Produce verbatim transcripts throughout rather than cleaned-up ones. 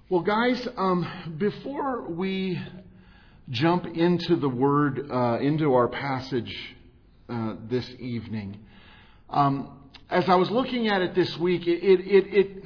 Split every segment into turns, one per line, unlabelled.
Well, guys, um, before we jump into the Word, uh, into our passage uh, this evening, um, as I was looking at it this week, it, it, it, it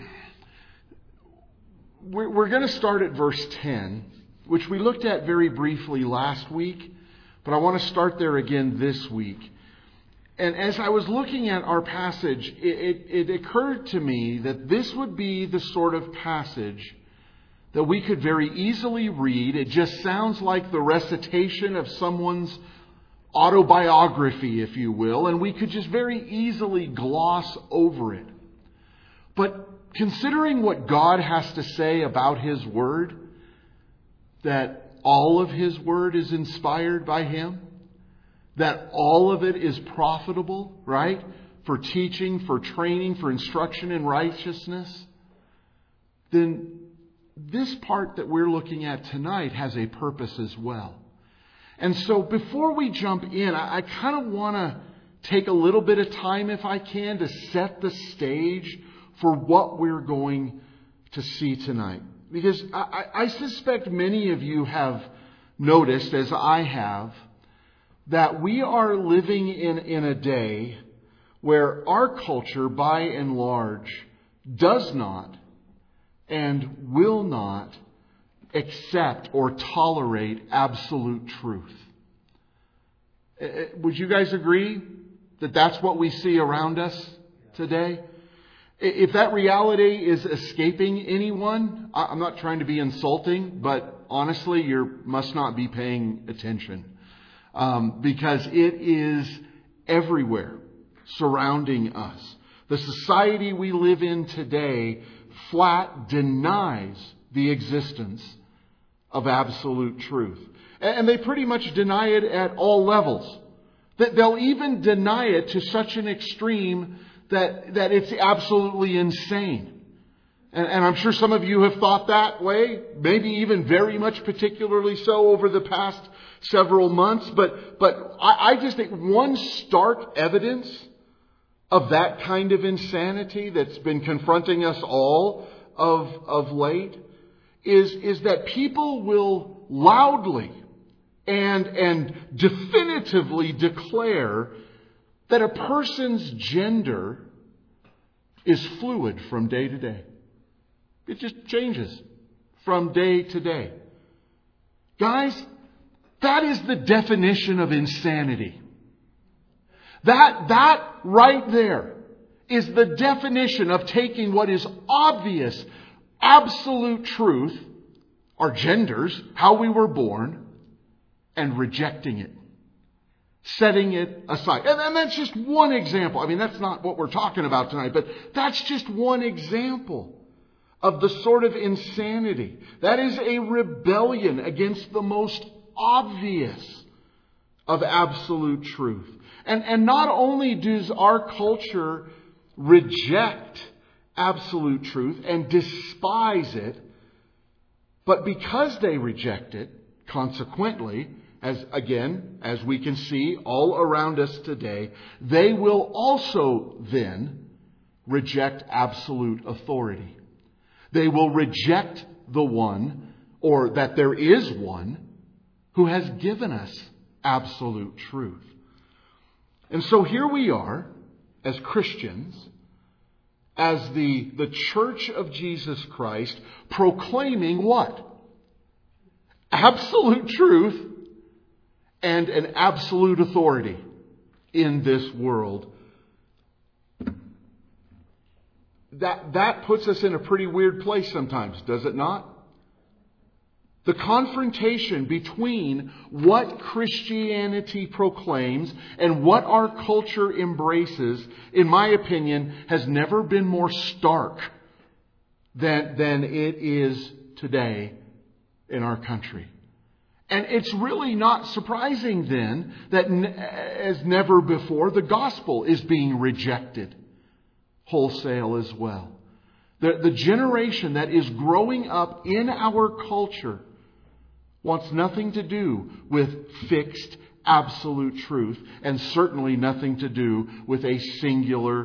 we're, we're going to start at verse ten, which we looked at very briefly last week, but I want to start there again this week. And as I was looking at our passage, it, it, it occurred to me that this would be the sort of passage that we could very easily read. It just sounds like the recitation of someone's autobiography, if you will, and we could just very easily gloss over it. But considering what God has to say about His Word, that all of His Word is inspired by Him, that all of it is profitable, right? For teaching, for training, for instruction in righteousness, then this part that we're looking at tonight has a purpose as well. And so before we jump in, I, I kind of want to take a little bit of time, if I can, to set the stage for what we're going to see tonight. Because I, I suspect many of you have noticed, as I have, that we are living in, in a day where our culture, by and large, does not and will not accept or tolerate absolute truth. Would you guys agree that that's what we see around us today? If that reality is escaping anyone, I'm not trying to be insulting, but honestly, you must not be paying attention. Um, because it is everywhere surrounding us. The society we live in today flat denies the existence of absolute truth. And they pretty much deny it at all levels. They'll even deny it to such an extreme that, that it's absolutely insane. And, and I'm sure some of you have thought that way, maybe even very much particularly so over the past several months. But, but I, I just think one stark evidence of that kind of insanity that's been confronting us all of, of late is, is that people will loudly and, and definitively declare that a person's gender is fluid from day to day. It just changes from day to day. Guys, that is the definition of insanity. That, that right there is the definition of taking what is obvious, absolute truth, our genders, how we were born, and rejecting it. Setting it aside. And, and that's just one example. I mean, that's not what we're talking about tonight, but that's just one example of the sort of insanity. That is a rebellion against the most obvious of absolute truth. And, and not only does our culture reject absolute truth and despise it, but because they reject it, consequently, as again, as we can see all around us today, they will also then reject absolute authority. They will reject the one, or that there is one, who has given us absolute truth. And so here we are, as Christians, as the, the Church of Jesus Christ, proclaiming what? Absolute truth and an absolute authority in this world. That, that puts us in a pretty weird place sometimes, does it not? The confrontation between what Christianity proclaims and what our culture embraces, in my opinion, has never been more stark than, than it is today in our country. And it's really not surprising then that as never before, the gospel is being rejected wholesale as well. The, the generation that is growing up in our culture wants nothing to do with fixed, absolute truth, and certainly nothing to do with a singular,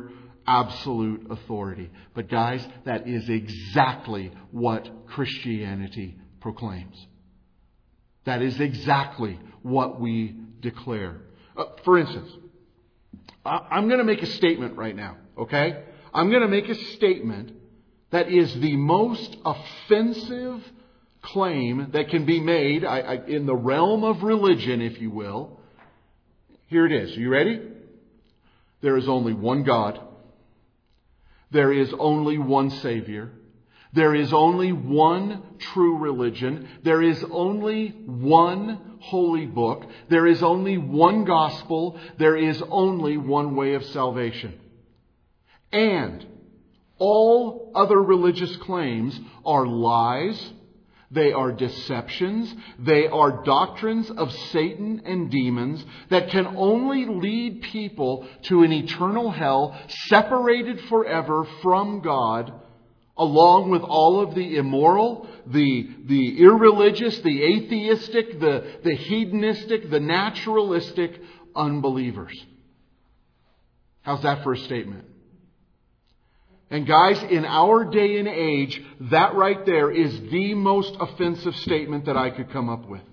absolute authority. But guys, that is exactly what Christianity proclaims. That is exactly what we declare. Uh, for instance, I- I'm going to make a statement right now, okay? I'm going to make a statement that is the most offensive claim that can be made I, I, in the realm of religion, if you will. Here it is. Are you ready? There is only one God. There is only one Savior. There is only one true religion. There is only one holy book. There is only one gospel. There is only one way of salvation. And all other religious claims are lies. They are deceptions. They are doctrines of Satan and demons that can only lead people to an eternal hell, separated forever from God, along with all of the immoral, the, the irreligious, the atheistic, the, the hedonistic, the naturalistic unbelievers. How's that for a statement? And guys, in our day and age, that right there is the most offensive statement that I could come up with.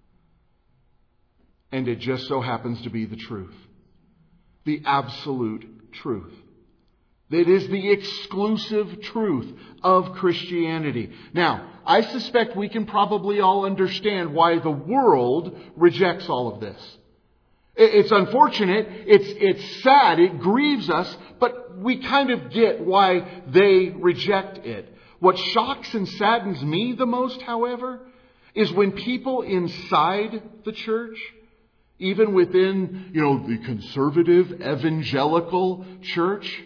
And it just so happens to be the truth. The absolute truth. It is the exclusive truth of Christianity. Now, I suspect we can probably all understand why the world rejects all of this. It's unfortunate, it's, it's sad, it grieves us, but we kind of get why they reject it. What shocks and saddens me the most, however, is when people inside the church, even within, you know, the conservative evangelical church,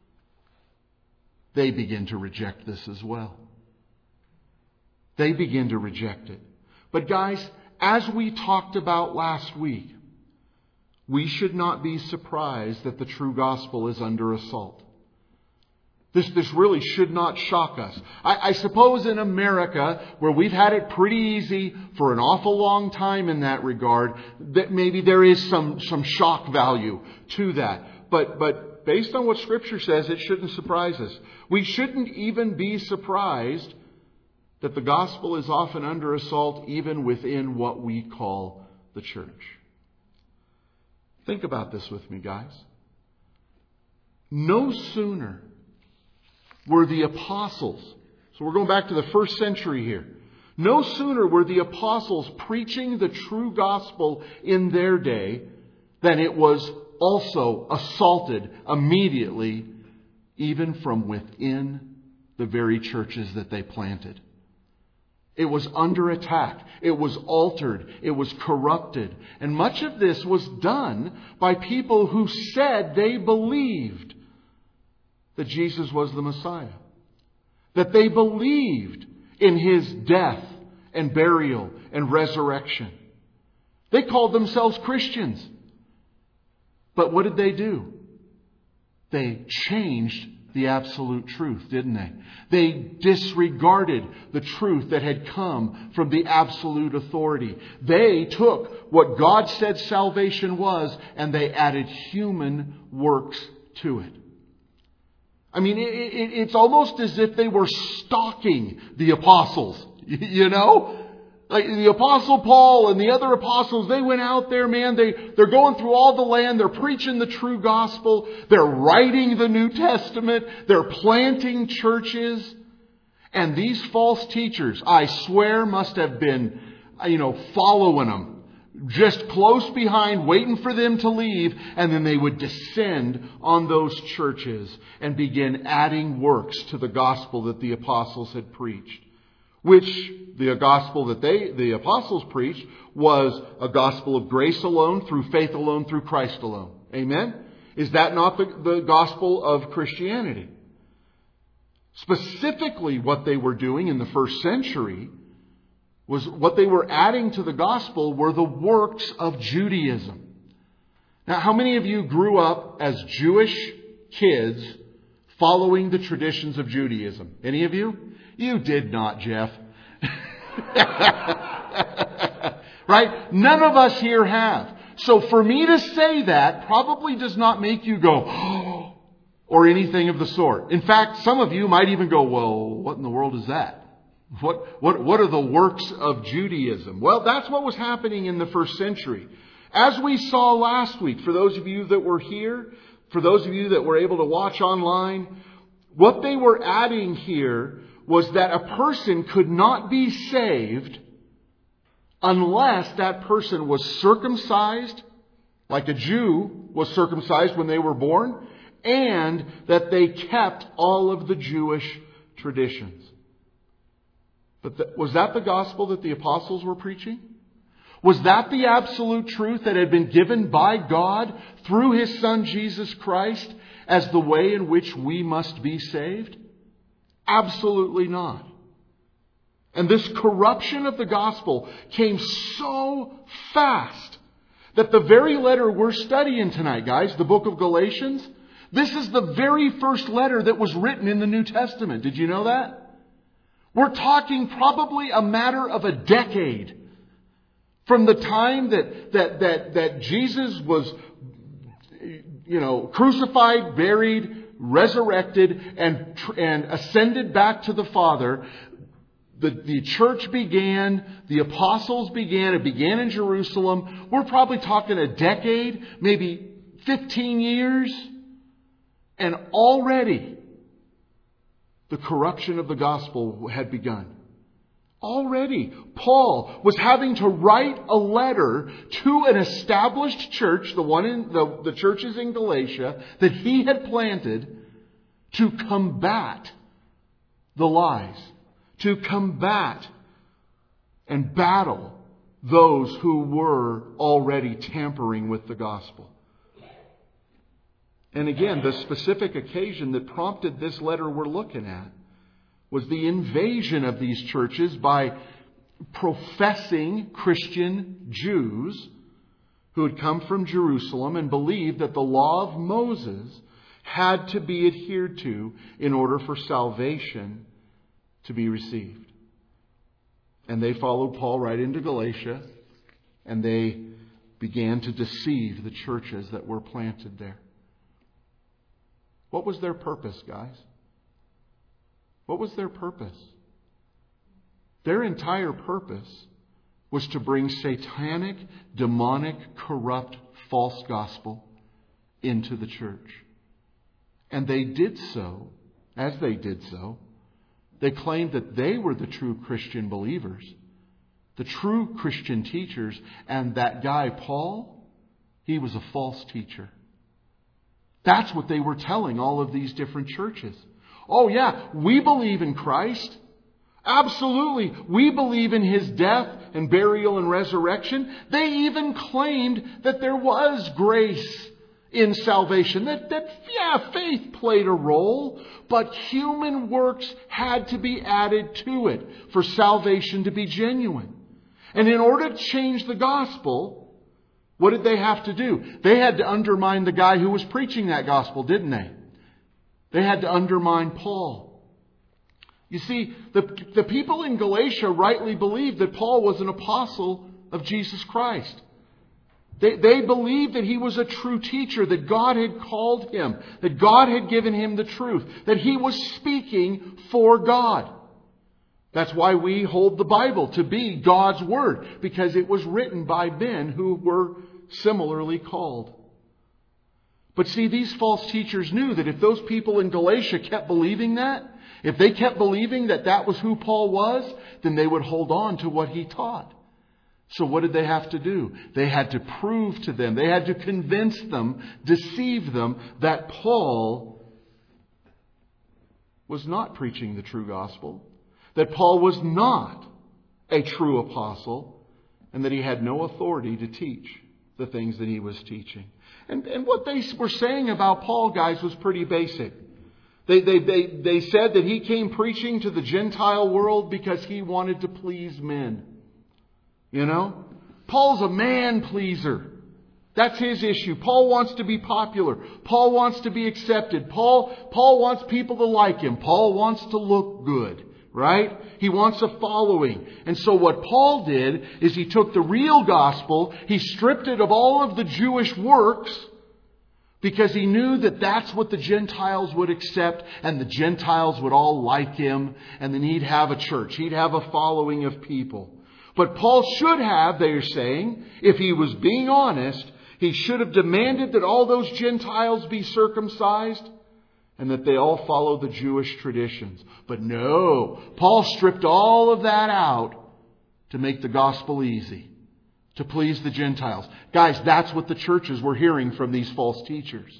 they begin to reject this as well. They begin to reject it. But guys, as we talked about last week, we should not be surprised that the true gospel is under assault. This, this really should not shock us. I, I suppose in America, where we've had it pretty easy for an awful long time in that regard, that maybe there is some, some shock value to that. But, but based on what Scripture says, it shouldn't surprise us. We shouldn't even be surprised that the gospel is often under assault even within what we call the church. Think about this with me, guys. No sooner were the apostles, so we're going back to the first century here. No sooner were the apostles preaching the true gospel in their day than it was also assaulted immediately, even from within the very churches that they planted. It was under attack. It was altered. It was corrupted. And much of this was done by people who said they believed that Jesus was the Messiah. That they believed in His death and burial and resurrection. They called themselves Christians. But what did they do? They changed the absolute truth, didn't they? They disregarded the truth that had come from the absolute authority. They took what God said salvation was and they added human works to it. I mean, it, it, it's almost as if they were stalking the apostles, you know? Like the Apostle Paul and the other apostles, they went out there, man. They, they're going through all the land. They're preaching the true gospel. They're writing the New Testament. They're planting churches. And these false teachers, I swear, must have been, you know, following them. Just close behind, waiting for them to leave. And then they would descend on those churches and begin adding works to the gospel that the apostles had preached. Which the gospel that they, the apostles preached, was a gospel of grace alone, through faith alone, through Christ alone. Amen? Is that not the, the gospel of Christianity? Specifically, what they were doing in the first century was what they were adding to the gospel were the works of Judaism. Now, how many of you grew up as Jewish kids following the traditions of Judaism? Any of you? You did not, Jeff. Right? None of us here have. So for me to say that probably does not make you go, oh, or anything of the sort. In fact, some of you might even go, well, what in the world is that? What, what, what are the works of Judaism? Well, that's what was happening in the first century. As we saw last week, for those of you that were here, for those of you that were able to watch online, what they were adding here was that a person could not be saved unless that person was circumcised, like a Jew was circumcised when they were born, and that they kept all of the Jewish traditions. But the, was that the gospel that the apostles were preaching? Was that the absolute truth that had been given by God through His Son Jesus Christ as the way in which we must be saved? Absolutely not. And this corruption of the gospel came so fast that the very letter we're studying tonight, guys, the book of Galatians, this is the very first letter that was written in the New Testament. Did you know that? We're talking probably a matter of a decade from the time that, that, that, that Jesus was, you know, crucified, buried, resurrected, and, and ascended back to the Father. The, the church began, the apostles began, it began in Jerusalem. We're probably talking a decade, maybe fifteen years. And already the corruption of the gospel had begun. Already Paul was having to write a letter to an established church, the one in the, the churches in Galatia that he had planted, to combat the lies, to combat and battle those who were already tampering with the gospel. And again, the specific occasion that prompted this letter we're looking at was the invasion of these churches by professing Christian Jews who had come from Jerusalem and believed that the law of Moses had to be adhered to in order for salvation to be received. And they followed Paul right into Galatia, and they began to deceive the churches that were planted there. What was their purpose, guys? What was their purpose? Their entire purpose was to bring satanic, demonic, corrupt, false gospel into the church. And they did so, as they did so, they claimed that they were the true Christian believers, the true Christian teachers, and that guy, Paul, he was a false teacher. That's what they were telling all of these different churches. Oh yeah, we believe in Christ. Absolutely, we believe in His death and burial and resurrection. They even claimed that there was grace in salvation. That, that yeah, faith played a role, but human works had to be added to it for salvation to be genuine. And in order to change the gospel, what did they have to do? They had to undermine the guy who was preaching that gospel, didn't they? They had to undermine Paul. You see, the, the people in Galatia rightly believed that Paul was an apostle of Jesus Christ. They, they believed that he was a true teacher, that God had called him, that God had given him the truth, that he was speaking for God. That's why we hold the Bible to be God's Word, because it was written by men who were similarly called. But see, these false teachers knew that if those people in Galatia kept believing that, if they kept believing that that was who Paul was, then they would hold on to what he taught. So what did they have to do? They had to prove to them, they had to convince them, deceive them, that Paul was not preaching the true gospel, that Paul was not a true apostle, and that he had no authority to teach the things that he was teaching. And, and what they were saying about Paul, guys, was pretty basic. They, they, they, they said that he came preaching to the Gentile world because he wanted to please men. You know? Paul's a man pleaser. That's his issue. Paul wants to be popular. Paul wants to be accepted. Paul, Paul wants people to like him. Paul wants to look good. Right? He wants a following. And so what Paul did is he took the real gospel, he stripped it of all of the Jewish works, Because he knew that that's what the Gentiles would accept, and the Gentiles would all like him, and then he'd have a church. He'd have a following of people. But Paul should have, they're saying, if he was being honest, he should have demanded that all those Gentiles be circumcised and that they all follow the Jewish traditions. But no, Paul stripped all of that out to make the gospel easy, to please the Gentiles. Guys, that's what the churches were hearing from these false teachers.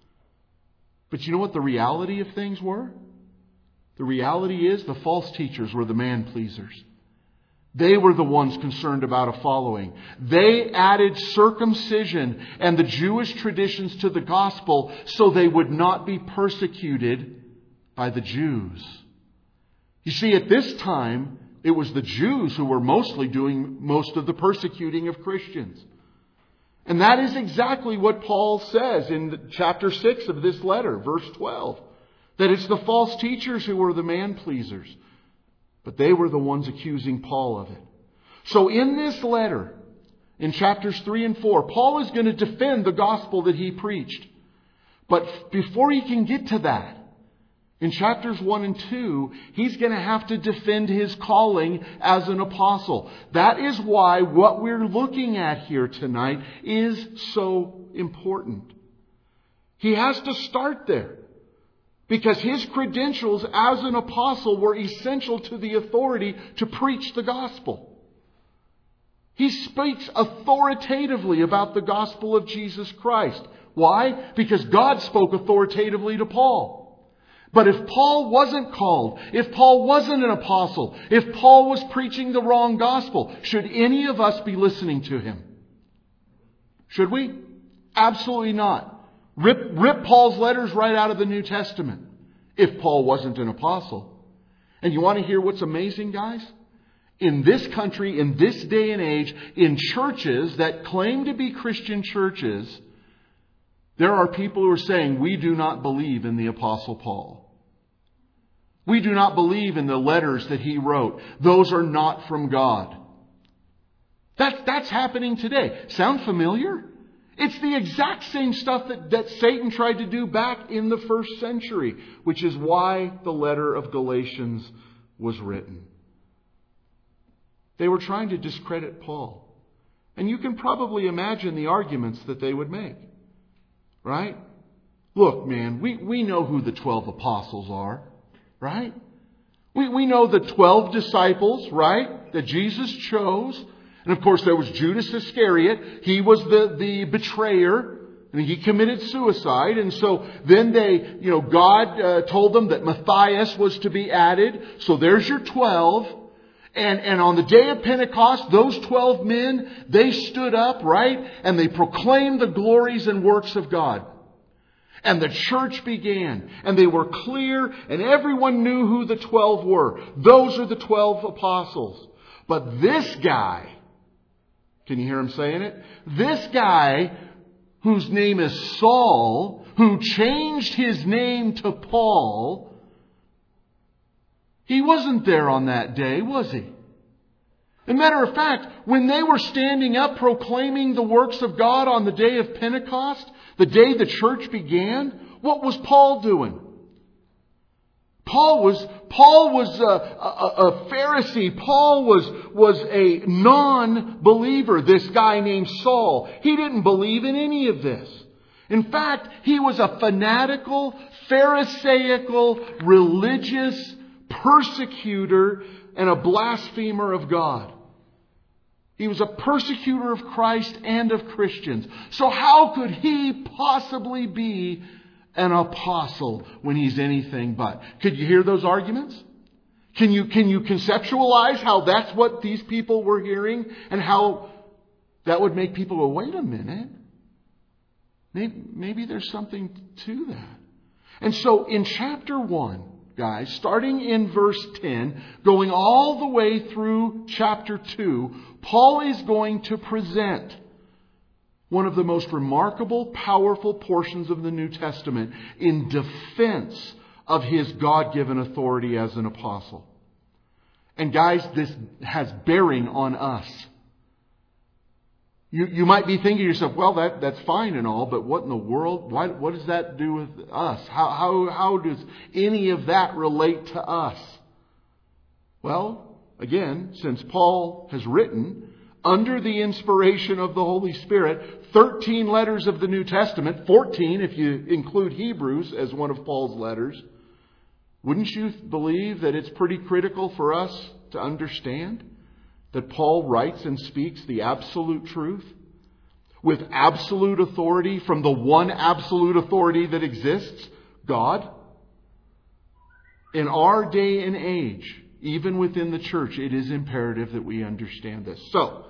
But you know what the reality of things were? The reality is the false teachers were the man-pleasers. They were the ones concerned about a following. They added circumcision and the Jewish traditions to the gospel so they would not be persecuted by the Jews. You see, at this time, it was the Jews who were mostly doing most of the persecuting of Christians. And that is exactly what Paul says in chapter six of this letter, verse twelve. That it's the false teachers who were the man-pleasers. But they were the ones accusing Paul of it. So in this letter, in chapters three and four, Paul is going to defend the gospel that he preached. But before he can get to that, in chapters one and two, he's going to have to defend his calling as an apostle. That is why what we're looking at here tonight is so important. He has to start there. Because his credentials as an apostle were essential to the authority to preach the gospel. He speaks authoritatively about the gospel of Jesus Christ. Why? Because God spoke authoritatively to Paul. But if Paul wasn't called, if Paul wasn't an apostle, if Paul was preaching the wrong gospel, should any of us be listening to him? Should we? Absolutely not. Rip, rip Paul's letters right out of the New Testament if Paul wasn't an apostle. And you want to hear what's amazing, guys? In this country, in this day and age, in churches that claim to be Christian churches, there are people who are saying, we do not believe in the Apostle Paul. We do not believe in the letters that he wrote. Those are not from God. That's, that's happening today. Sound familiar? It's the exact same stuff that, that Satan tried to do back in the first century, which is why the letter of Galatians was written. They were trying to discredit Paul. And you can probably imagine the arguments that they would make. Right? Look, man, we, we know who the twelve apostles are. Right? We, we know the twelve disciples, right? That Jesus chose. And of course, there was Judas Iscariot. He was the, the betrayer. And he committed suicide. And so then they, you know, God uh, told them that Matthias was to be added. So there's your twelve. And, and on the day of Pentecost, those twelve men, they stood up, right? And they proclaimed the glories and works of God. And the church began. And they were clear. And everyone knew who the twelve were. Those are the twelve apostles. But this guy... Can you hear him saying it? This guy, whose name is Saul, who changed his name to Paul, he wasn't there on that day, was he? As a matter of fact, when they were standing up proclaiming the works of God on the day of Pentecost, the day the church began, what was Paul doing? Paul was Paul was a, a, a Pharisee. Paul was, was a non-believer, this guy named Saul. He didn't believe in any of this. In fact, he was a fanatical, pharisaical, religious persecutor and a blasphemer of God. He was a persecutor of Christ and of Christians. So how could he possibly be an apostle when he's anything but? Could you hear those arguments? Can you, can you conceptualize how that's what these people were hearing and how that would make people go, wait a minute. Maybe, maybe there's something to that. And so in chapter one, guys, starting in verse ten, going all the way through chapter two, Paul is going to present one of the most remarkable, powerful portions of the New Testament in defense of his God-given authority as an apostle. And guys, this has bearing on us. You, you might be thinking to yourself, well, that, that's fine and all, but what in the world? Why, what does that do with us? How, how, how does any of that relate to us? Well, again, since Paul has written, under the inspiration of the Holy Spirit, thirteen letters of the New Testament, fourteen if you include Hebrews as one of Paul's letters, wouldn't you believe that it's pretty critical for us to understand that Paul writes and speaks the absolute truth with absolute authority from the one absolute authority that exists, God? In our day and age, even within the church, it is imperative that we understand this. So,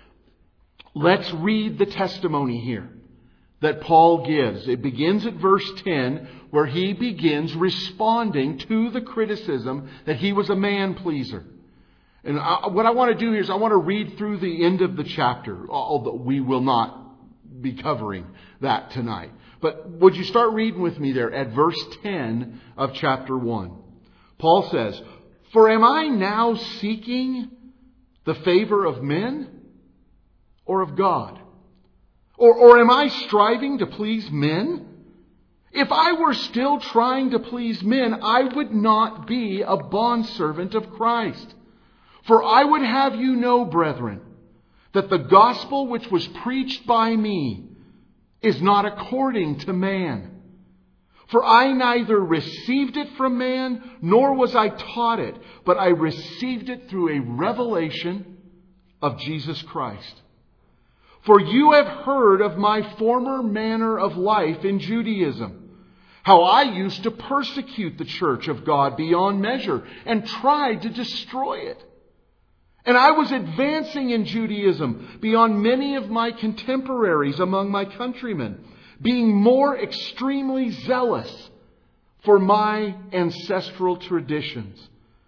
let's read the testimony here that Paul gives. It begins at verse ten, where he begins responding to the criticism that he was a man-pleaser. And I, what I want to do here is I want to read through the end of the chapter, although we will not be covering that tonight. But would you start reading with me there at verse ten of chapter one? Paul says, "For am I now seeking the favor of men or of God? Or, or am I striving to please men? If I were still trying to please men, I would not be a bondservant of Christ. For I would have you know, brethren, that the gospel which was preached by me is not according to man. For I neither received it from man, nor was I taught it, but I received it through a revelation of Jesus Christ. For you have heard of my former manner of life in Judaism, how I used to persecute the church of God beyond measure and tried to destroy it. And I was advancing in Judaism beyond many of my contemporaries among my countrymen, being more extremely zealous for my ancestral traditions.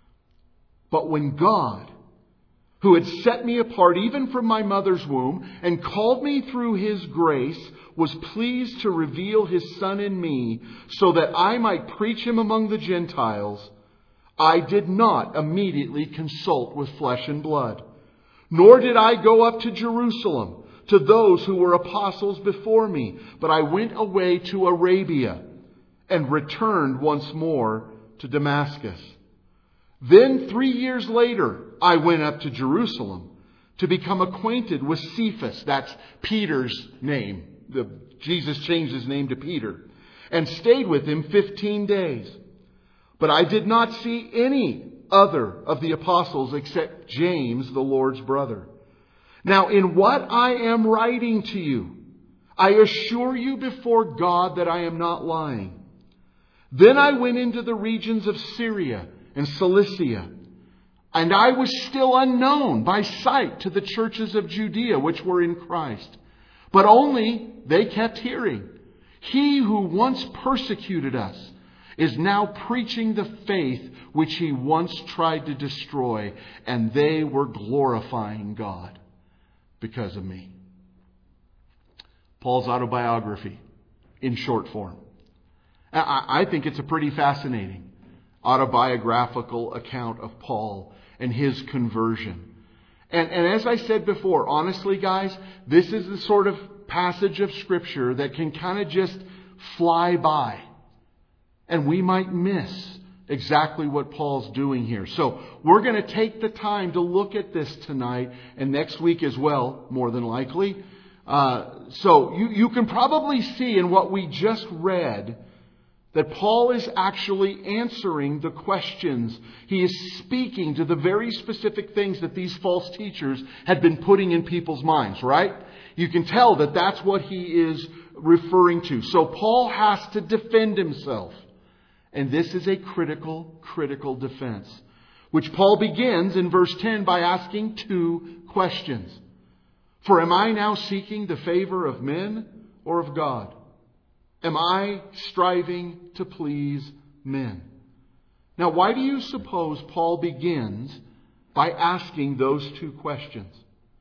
But when God, who had set me apart even from my mother's womb and called me through His grace, was pleased to reveal His Son in me so that I might preach Him among the Gentiles, I did not immediately consult with flesh and blood, nor did I go up to Jerusalem to those who were apostles before me, but I went away to Arabia and returned once more to Damascus. Then three years later, I went up to Jerusalem to become acquainted with Cephas. That's Peter's name. The, Jesus changed his name to Peter. And stayed with him fifteen days. But I did not see any other of the apostles except James, the Lord's brother. Now, in what I am writing to you, I assure you before God that I am not lying. Then I went into the regions of Syria and Cilicia, and I was still unknown by sight to the churches of Judea which were in Christ. But only they kept hearing, He who once persecuted us is now preaching the faith which he once tried to destroy, and they were glorifying God because of me." Paul's autobiography in short form. I think it's a pretty fascinating autobiographical account of Paul and his conversion. And, and as I said before, honestly, guys, this is the sort of passage of Scripture that can kind of just fly by. And we might miss exactly what Paul's doing here. So we're going to take the time to look at this tonight and next week as well, more than likely. Uh, so you, you can probably see in what we just read that Paul is actually answering the questions. He is speaking to the very specific things that these false teachers had been putting in people's minds, right? You can tell that that's what he is referring to. So Paul has to defend himself. And this is a critical, critical defense, which Paul begins in verse ten by asking two questions. For am I now seeking the favor of men or of God? Am I striving to please men? Now, why do you suppose Paul begins by asking those two questions?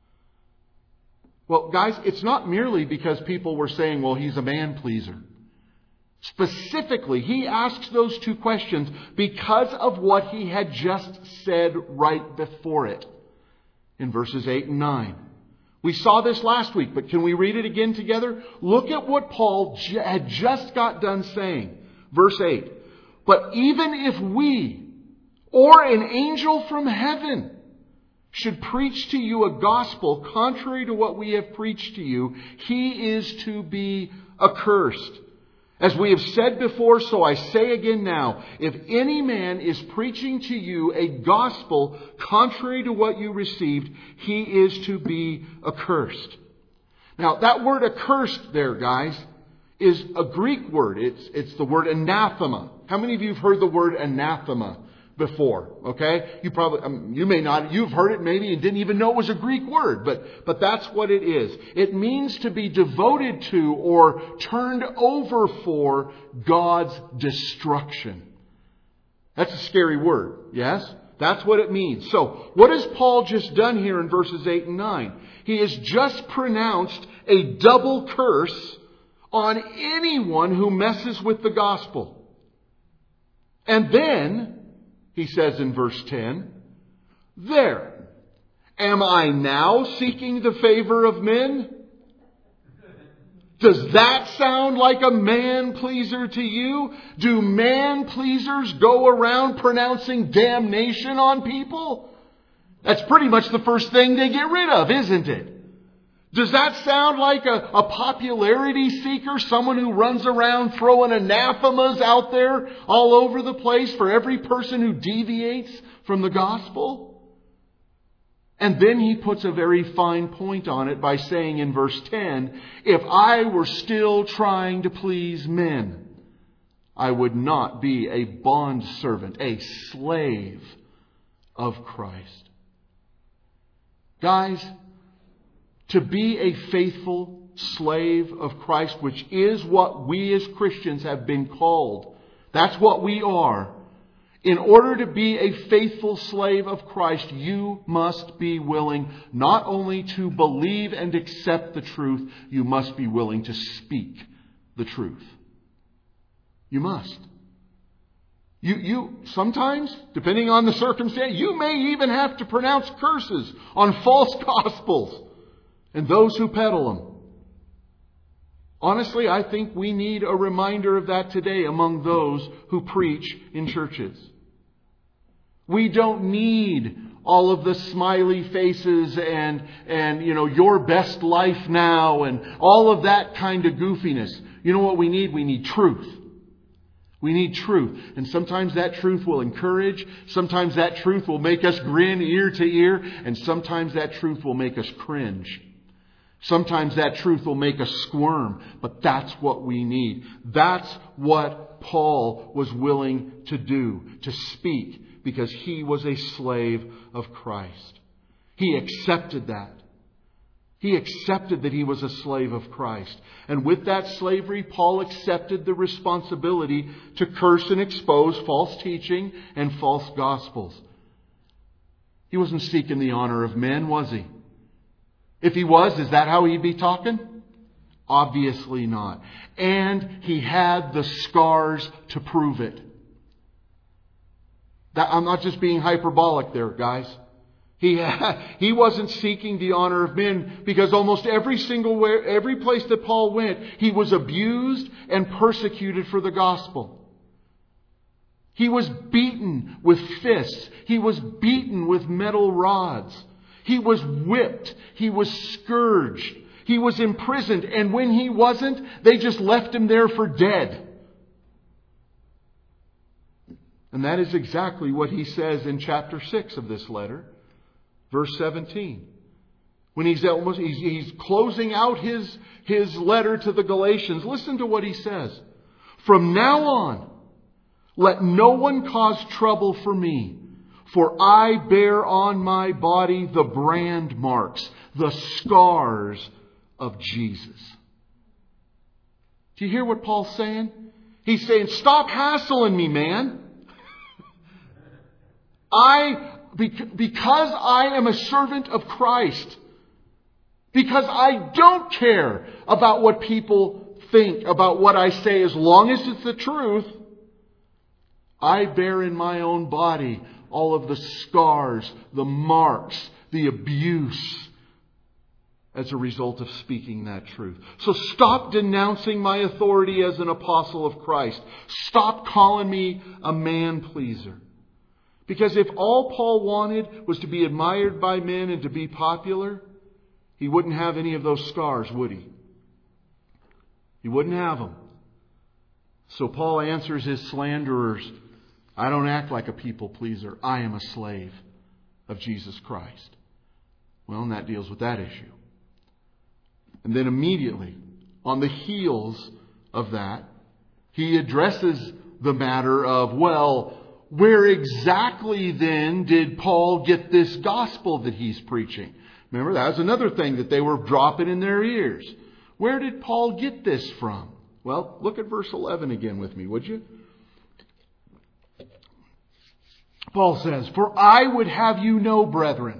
Well, guys, it's not merely because people were saying, well, he's a man-pleaser. Specifically, he asks those two questions because of what he had just said right before it in verses eight and nine, We saw this last week, but can we read it again together? Look at what Paul j- had just got done saying. Verse eight. But even if we, or an angel from heaven, should preach to you a gospel contrary to what we have preached to you, he is to be accursed. As we have said before, so I say again now, if any man is preaching to you a gospel contrary to what you received, he is to be accursed. Now, that word accursed there, guys, is a Greek word. It's, it's the word anathema. How many of you have heard the word anathema before? Okay? You probably, um, you may not, you've heard it maybe and didn't even know it was a Greek word, but, but that's what it is. It means to be devoted to or turned over for God's destruction. That's a scary word, yes? That's what it means. So, what has Paul just done here in verses eight and nine? He has just pronounced a double curse on anyone who messes with the gospel. And then he says in verse ten, there, am I now seeking the favor of men? Does that sound like a man-pleaser to you? Do man-pleasers go around pronouncing damnation on people? That's pretty much the first thing they get rid of, isn't it? Does that sound like a, a popularity seeker? Someone who runs around throwing anathemas out there all over the place for every person who deviates from the gospel? And then he puts a very fine point on it by saying in verse ten, if I were still trying to please men, I would not be a bondservant, a slave of Christ. Guys, to be a faithful slave of Christ, which is what we as Christians have been called. That's what we are. In order to be a faithful slave of Christ, you must be willing not only to believe and accept the truth, you must be willing to speak the truth. You must. You, you, sometimes, depending on the circumstance, you may even have to pronounce curses on false gospels and those who peddle them. Honestly, I think we need a reminder of that today among those who preach in churches. We don't need all of the smiley faces and, and, you know, your best life now and all of that kind of goofiness. You know what we need? We need truth. We need truth. And sometimes that truth will encourage. Sometimes that truth will make us grin ear to ear. And sometimes that truth will make us cringe. Sometimes that truth will make us squirm, but that's what we need. That's what Paul was willing to do, to speak, because he was a slave of Christ. He accepted that. He accepted that he was a slave of Christ. And with that slavery, Paul accepted the responsibility to curse and expose false teaching and false gospels. He wasn't seeking the honor of men, was he? If he was, is that how he'd be talking? Obviously not. And he had the scars to prove it. That, I'm not just being hyperbolic there, guys. He had, he wasn't seeking the honor of men because almost every single where, every place that Paul went, he was abused and persecuted for the gospel. He was beaten with fists. He was beaten with metal rods. He was whipped. He was scourged. He was imprisoned. And when he wasn't, they just left him there for dead. And that is exactly what he says in chapter six of this letter, verse seventeen. When he's almost, he's, he's closing out his, his letter to the Galatians, listen to what he says. From now on, let no one cause trouble for me. For I bear on my body the brand marks, the scars of Jesus. Do you hear what Paul's saying? He's saying, stop hassling me, man. I, because I am a servant of Christ, because I don't care about what people think, about what I say, as long as it's the truth, I bear in my own body all of the scars, the marks, the abuse, as a result of speaking that truth. So stop denouncing my authority as an apostle of Christ. Stop calling me a man pleaser. Because if all Paul wanted was to be admired by men and to be popular, he wouldn't have any of those scars, would he? He wouldn't have them. So Paul answers his slanderers, I don't act like a people pleaser. I am a slave of Jesus Christ. Well, and that deals with that issue. And then immediately, on the heels of that, he addresses the matter of, well, where exactly then did Paul get this gospel that he's preaching? Remember, that was another thing that they were dropping in their ears. Where did Paul get this from? Well, look at verse eleven again with me, would you? Paul says, For I would have you know, brethren,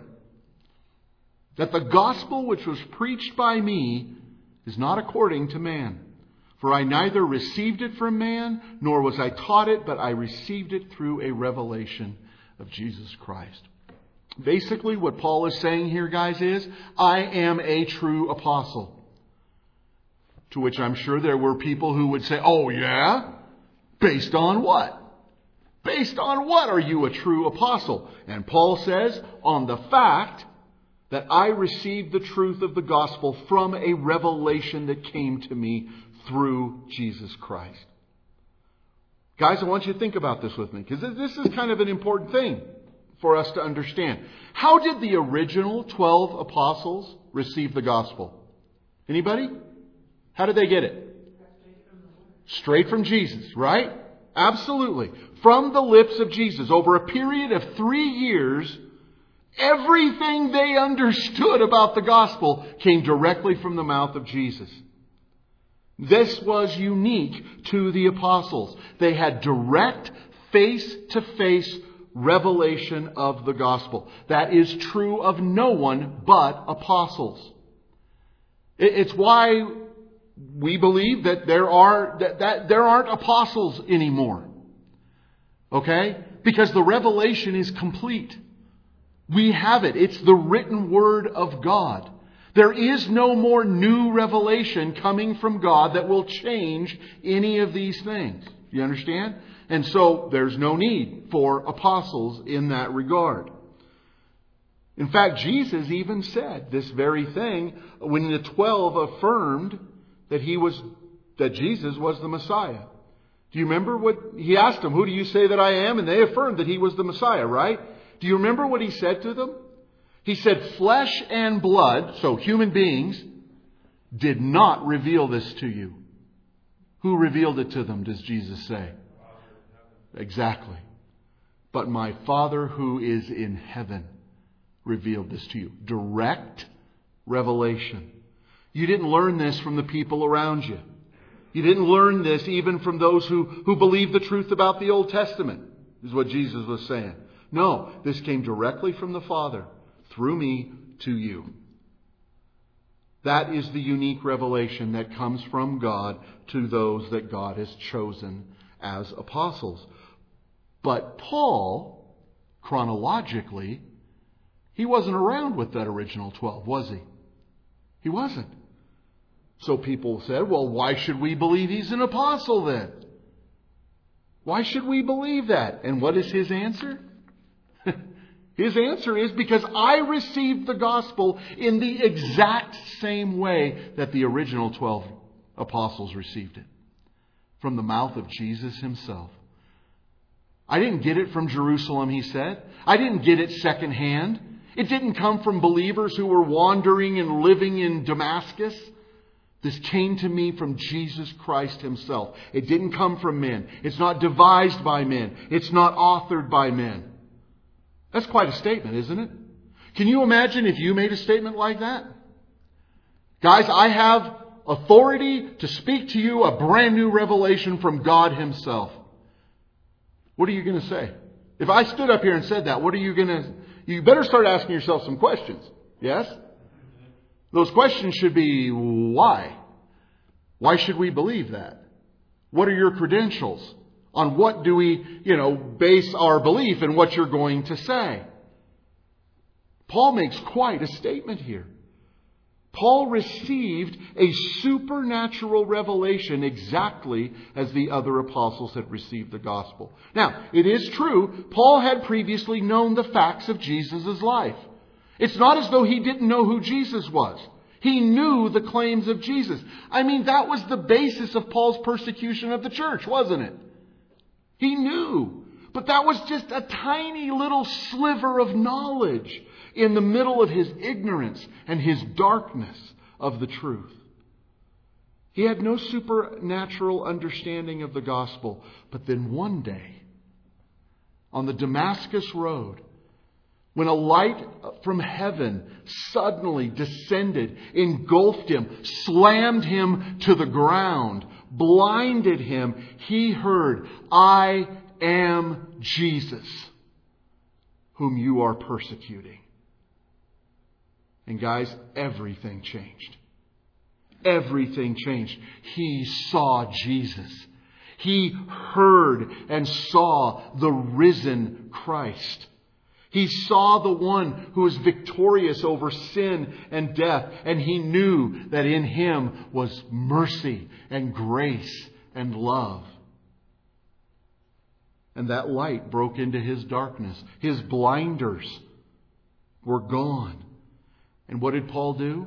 that the gospel which was preached by me is not according to man. For I neither received it from man, nor was I taught it, but I received it through a revelation of Jesus Christ. Basically, what Paul is saying here, guys, is, I am a true apostle. To which I'm sure there were people who would say, oh yeah? Based on what? Based on what are you a true apostle? And Paul says, on the fact that I received the truth of the gospel from a revelation that came to me through Jesus Christ. Guys, I want you to think about this with me, because this is kind of an important thing for us to understand. How did the original twelve apostles receive the gospel? Anybody? How did they get it? Straight from Jesus, right? Absolutely. From the lips of Jesus. Over a period of three years, everything they understood about the gospel came directly from the mouth of Jesus. This was unique to the apostles. They had direct, face-to-face revelation of the gospel. That is true of no one but apostles. It's why we believe that there are that, that there aren't apostles anymore. Okay? Because the revelation is complete. We have it. It's the written word of God. There is no more new revelation coming from God that will change any of these things. You understand? And so there's no need for apostles in that regard. In fact, Jesus even said this very thing when the twelve affirmed that he was, that Jesus was the Messiah. Do you remember what he asked them? Who do you say that I am? And they affirmed that he was the Messiah, right? Do you remember what he said to them? He said, flesh and blood, so human beings, did not reveal this to you. Who revealed it to them, does Jesus say? Exactly. But my Father who is in heaven revealed this to you. Direct revelation. You didn't learn this from the people around you. You didn't learn this even from those who, who believe the truth about the Old Testament, is what Jesus was saying. No, this came directly from the Father, through me to you. That is the unique revelation that comes from God to those that God has chosen as apostles. But Paul, chronologically, he wasn't around with that original twelve, was he? He wasn't. So people said, well, why should we believe he's an apostle then? Why should we believe that? And what is his answer? His answer is because I received the gospel in the exact same way that the original twelve apostles received it. From the mouth of Jesus himself. I didn't get it from Jerusalem, he said. I didn't get it secondhand. It didn't come from believers who were wandering and living in Damascus. This came to me from Jesus Christ himself. It didn't come from men. It's not devised by men. It's not authored by men. That's quite a statement, isn't it? Can you imagine if you made a statement like that? Guys, I have authority to speak to you a brand new revelation from God himself. What are you going to say? If I stood up here and said that, what are you going to... You better start asking yourself some questions. Yes? Those questions should be, why? Why should we believe that? What are your credentials? On what do we, you know, base our belief in what you're going to say? Paul makes quite a statement here. Paul received a supernatural revelation exactly as the other apostles had received the gospel. Now, it is true, Paul had previously known the facts of Jesus' life. It's not as though he didn't know who Jesus was. He knew the claims of Jesus. I mean, that was the basis of Paul's persecution of the church, wasn't it? He knew. But that was just a tiny little sliver of knowledge in the middle of his ignorance and his darkness of the truth. He had no supernatural understanding of the gospel. But then one day, on the Damascus Road, when a light from heaven suddenly descended, engulfed him, slammed him to the ground, blinded him, he heard, "I am Jesus, whom you are persecuting." And guys, everything changed. Everything changed. He saw Jesus. He heard and saw the risen Christ. He saw the one who was victorious over sin and death. And he knew that in him was mercy and grace and love. And that light broke into his darkness. His blinders were gone. And what did Paul do?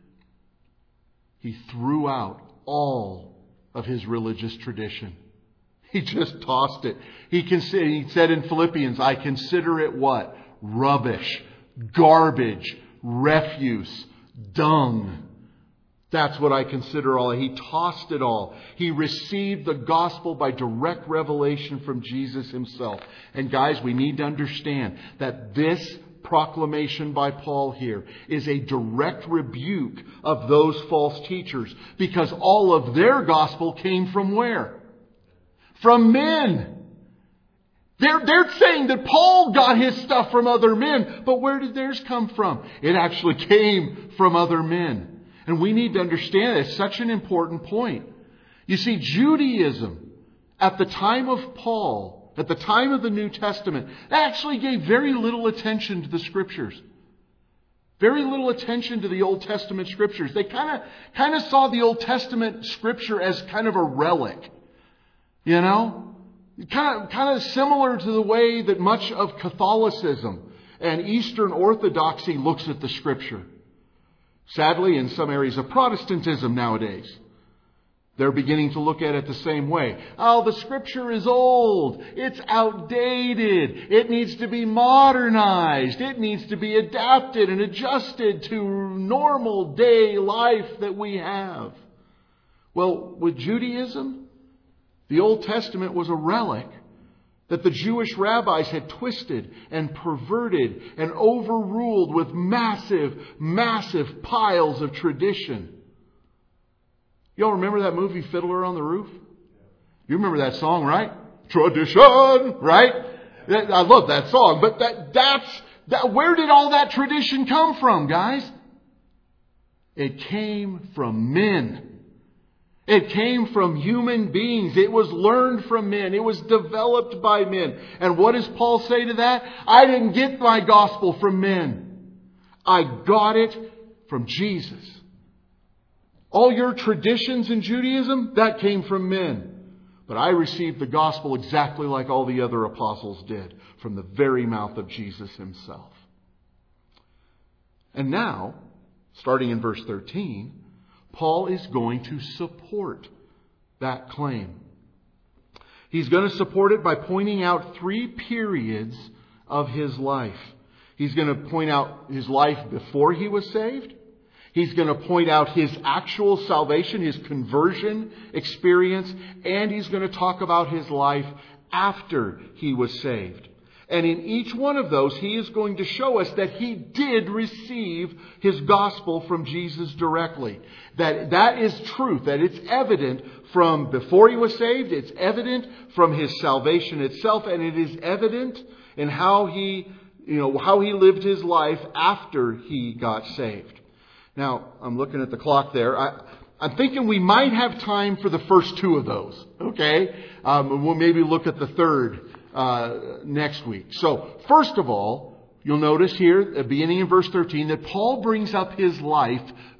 He threw out all of his religious tradition. He just tossed it. He, consider, he said in Philippians, "I consider it" what? Rubbish, garbage, refuse, dung. That's what I consider all. He tossed it all. He received the gospel by direct revelation from Jesus himself. And guys, we need to understand that this proclamation by Paul here is a direct rebuke of those false teachers, because all of their gospel came from where? From men. They're, they're saying that Paul got his stuff from other men, but where did theirs come from? It actually came from other men. And we need to understand it's such an important point. You see, Judaism at the time of Paul, at the time of the New Testament, actually gave very little attention to the Scriptures. Very little attention to the Old Testament Scriptures. They kind of kind of saw the Old Testament Scripture as kind of a relic. You know? Kind of, kind of similar to the way that much of Catholicism and Eastern Orthodoxy looks at the Scripture. Sadly, in some areas of Protestantism nowadays, they're beginning to look at it the same way. Oh, the Scripture is old. It's outdated. It needs to be modernized. It needs to be adapted and adjusted to normal day life that we have. Well, with Judaism, the Old Testament was a relic that the Jewish rabbis had twisted and perverted and overruled with massive, massive piles of tradition. Y'all remember that movie Fiddler on the Roof? You remember that song, right? Tradition, right? I love that song, but that that's that where did all that tradition come from, guys? It came from men. It came from human beings. It was learned from men. It was developed by men. And what does Paul say to that? I didn't get my gospel from men. I got it from Jesus. All your traditions in Judaism, that came from men. But I received the gospel exactly like all the other apostles did, from the very mouth of Jesus himself. And now, starting in verse thirteen, Paul is going to support that claim. He's going to support it by pointing out three periods of his life. He's going to point out his life before he was saved. He's going to point out his actual salvation, his conversion experience, and he's going to talk about his life after he was saved. And in each one of those, he is going to show us that he did receive his gospel from Jesus directly. That that is truth, that it's evident from before he was saved, it's evident from his salvation itself, and it is evident in how he, you know, how he lived his life after he got saved. Now, I'm looking at the clock there. I, I'm thinking we might have time for the first two of those. Okay? Um, we'll maybe look at the third uh, next week. So, first of all, you'll notice here, beginning in verse thirteen, that Paul brings up his life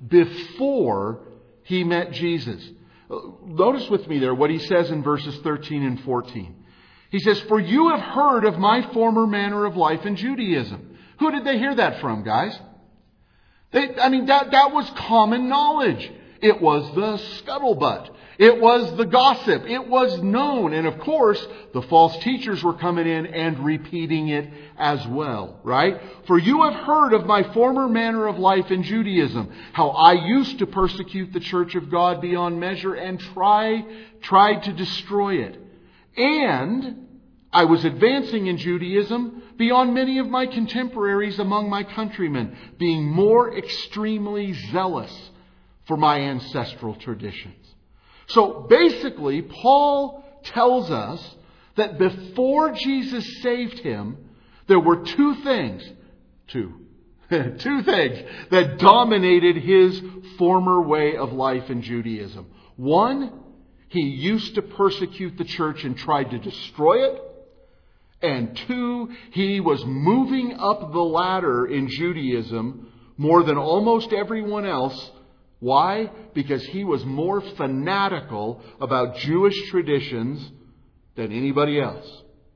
before he met Jesus. Notice with me there what he says in verses thirteen and fourteen. He says, "For you have heard of my former manner of life in Judaism." Who did they hear that from, guys? They, I mean, that, that was common knowledge. It was the scuttlebutt. It was the gossip. It was known. And of course, the false teachers were coming in and repeating it as well, right? "For you have heard of my former manner of life in Judaism, how I used to persecute the church of God beyond measure and try, tried to destroy it. And I was advancing in Judaism beyond many of my contemporaries among my countrymen, being more extremely zealous for my ancestral traditions." So basically, Paul tells us that before Jesus saved him, there were two things, two, two things that dominated his former way of life in Judaism. One, he used to persecute the church and tried to destroy it. And two, he was moving up the ladder in Judaism more than almost everyone else. Why? Because he was more fanatical about Jewish traditions than anybody else.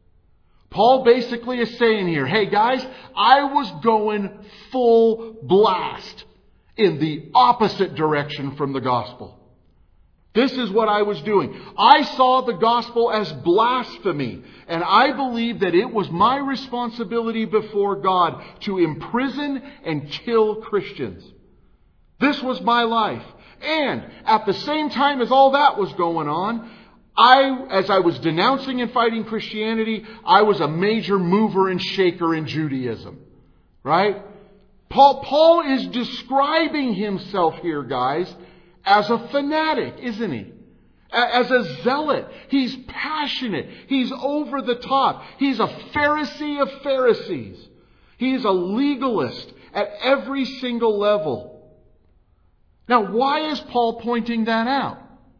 Paul basically is saying here, hey guys, I was going full blast in the opposite direction from the gospel. This is what I was doing. I saw the gospel as blasphemy, and I believed that it was my responsibility before God to imprison and kill Christians. This was my life. And at the same time as all that was going on, I, as I was denouncing and fighting Christianity, I was a major mover and shaker in Judaism. Right? Paul, Paul is describing himself here, guys, as a fanatic, isn't he? As a zealot. He's passionate. He's over the top. He's a Pharisee of Pharisees. He's a legalist at every single level. Now, why is Paul pointing that out?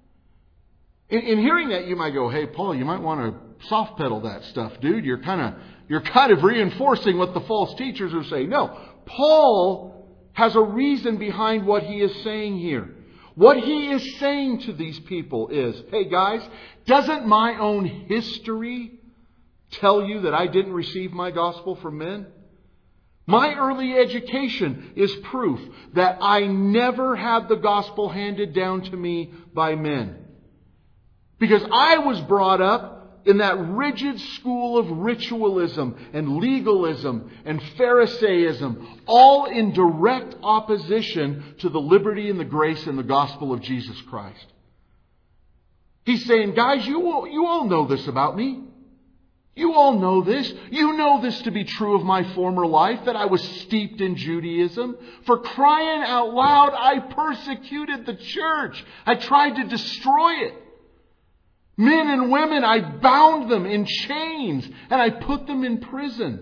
In, in hearing that, you might go, hey, Paul, you might want to soft pedal that stuff, dude. You're kind of, you're kind of reinforcing what the false teachers are saying. No, Paul has a reason behind what he is saying here. What he is saying to these people is, hey guys, doesn't my own history tell you that I didn't receive my gospel from men? My early education is proof that I never had the gospel handed down to me by men. Because I was brought up in that rigid school of ritualism and legalism and Pharisaism, all in direct opposition to the liberty and the grace and the gospel of Jesus Christ. He's saying, guys, you all, you all know this about me. You all know this. You know this to be true of my former life, that I was steeped in Judaism. For crying out loud, I persecuted the church. I tried to destroy it. Men and women, I bound them in chains and I put them in prison.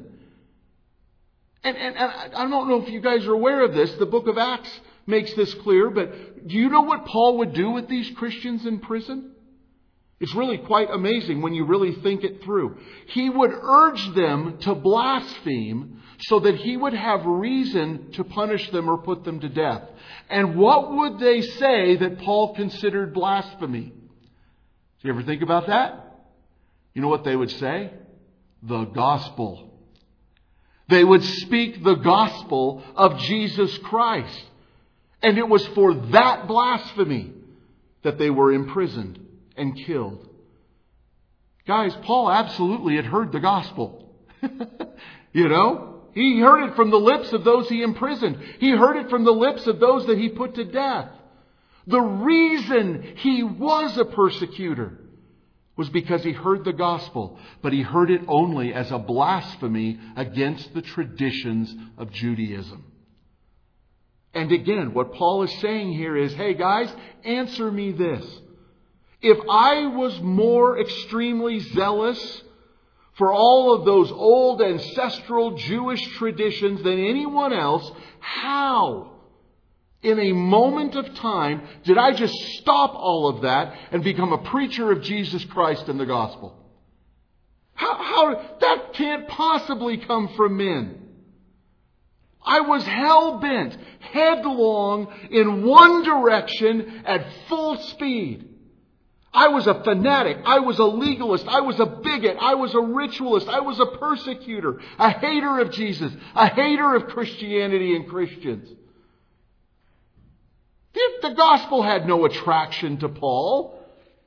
And, and, and I don't know if you guys are aware of this. The book of Acts makes this clear. But do you know what Paul would do with these Christians in prison? It's really quite amazing when you really think it through. He would urge them to blaspheme so that he would have reason to punish them or put them to death. And what would they say that Paul considered blasphemy? Do you ever think about that? You know what they would say? The gospel. They would speak the gospel of Jesus Christ. And it was for that blasphemy that they were imprisoned and killed. Guys, Paul absolutely had heard the gospel. You know? He heard it from the lips of those he imprisoned. He heard it from the lips of those that he put to death. The reason he was a persecutor was because he heard the gospel, but he heard it only as a blasphemy against the traditions of Judaism. And again, what Paul is saying here is, hey guys, answer me this. If I was more extremely zealous for all of those old ancestral Jewish traditions than anyone else, how, in a moment of time, did I just stop all of that and become a preacher of Jesus Christ and the gospel? How, how, that can't possibly come from men. I was hell-bent, headlong in one direction at full speed. I was a fanatic. I was a legalist. I was a bigot. I was a ritualist. I was a persecutor, a hater of Jesus, a hater of Christianity and Christians. The gospel had no attraction to Paul.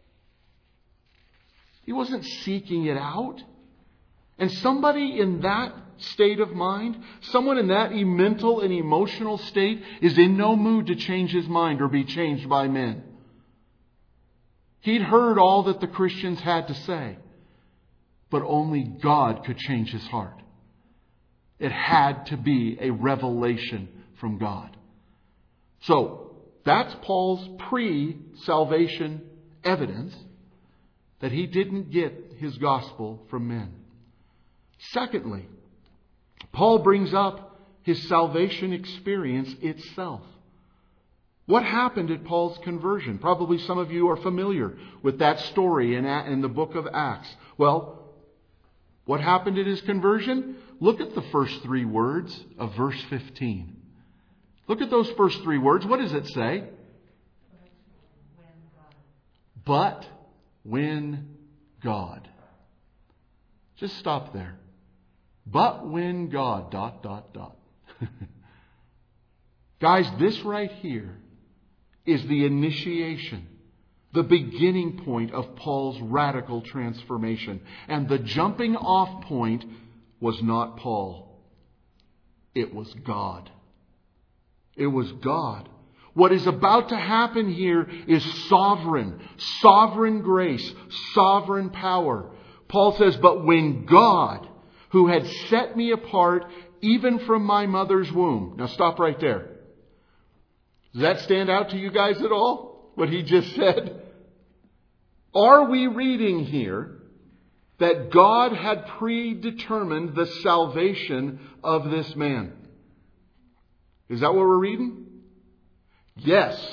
He wasn't seeking it out. And somebody in that state of mind, someone in that mental and emotional state, is in no mood to change his mind or be changed by men. He'd heard all that the Christians had to say, but only God could change his heart. It had to be a revelation from God. So, that's Paul's pre-salvation evidence that he didn't get his gospel from men. Secondly, Paul brings up his salvation experience itself. What happened at Paul's conversion? Probably some of you are familiar with that story in, in the book of Acts. Well, what happened at his conversion? Look at the first three words of verse fifteen. Look at those first three words. What does it say? But when God. Just stop there. But when God, dot, dot, dot. Guys, this right here is the initiation, the beginning point of Paul's radical transformation. And the jumping off point was not Paul. It was God. It was God. What is about to happen here is sovereign, sovereign grace, sovereign power. Paul says, but when God, who had set me apart even from my mother's womb. Now stop right there. Does that stand out to you guys at all? What he just said? Are we reading here that God had predetermined the salvation of this man? Is that what we're reading? Yes.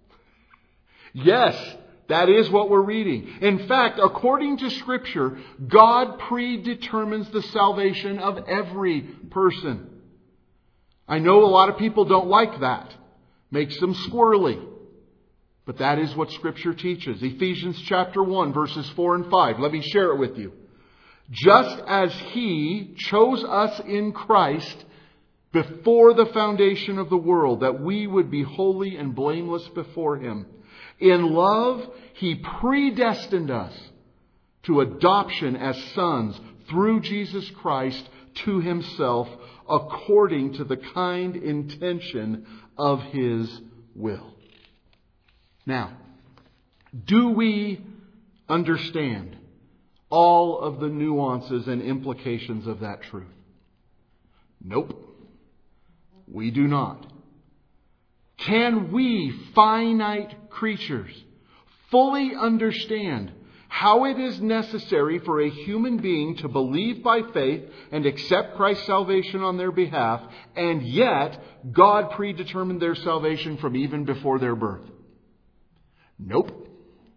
Yes, that is what we're reading. In fact, according to Scripture, God predetermines the salvation of every person. I know a lot of people don't like that. Makes them squirrely. But that is what Scripture teaches. Ephesians chapter one, verses four and five. Let me share it with you. Just as He chose us in Christ before the foundation of the world, that we would be holy and blameless before Him. In love, He predestined us to adoption as sons through Jesus Christ to Himself, according to the kind intention of His will. Now, do we understand all of the nuances and implications of that truth? Nope. We do not. Can we, finite creatures, fully understand how it is necessary for a human being to believe by faith and accept Christ's salvation on their behalf, and yet God predetermined their salvation from even before their birth? Nope.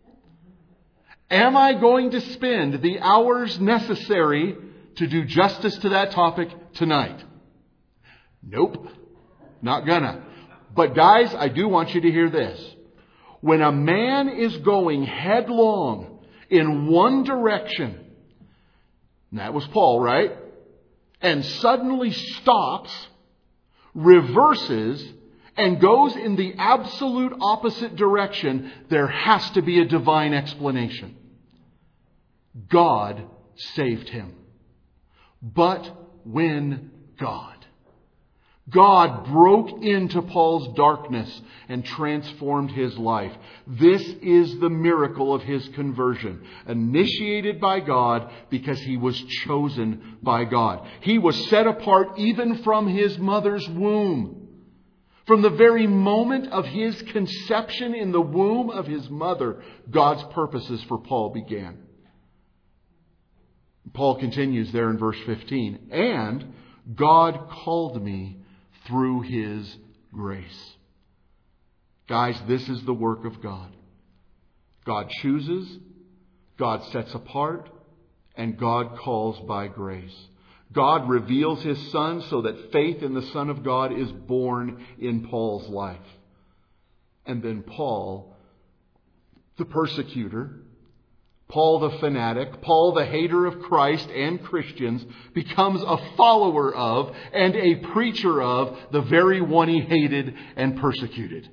Am I going to spend the hours necessary to do justice to that topic tonight? Nope. Not gonna. But guys, I do want you to hear this. When a man is going headlong in one direction, and that was Paul, right? And suddenly stops, reverses, and goes in the absolute opposite direction, there has to be a divine explanation. God saved him. But when God. God broke into Paul's darkness and transformed his life. This is the miracle of his conversion, initiated by God because he was chosen by God. He was set apart even from his mother's womb. From the very moment of his conception in the womb of his mother, God's purposes for Paul began. Paul continues there in verse fifteen. And God called me through His grace. Guys, this is the work of God. God chooses, God sets apart, and God calls by grace. God reveals His Son so that faith in the Son of God is born in Paul's life. And then Paul, the persecutor, Paul the fanatic, Paul the hater of Christ and Christians, becomes a follower of and a preacher of the very one he hated and persecuted.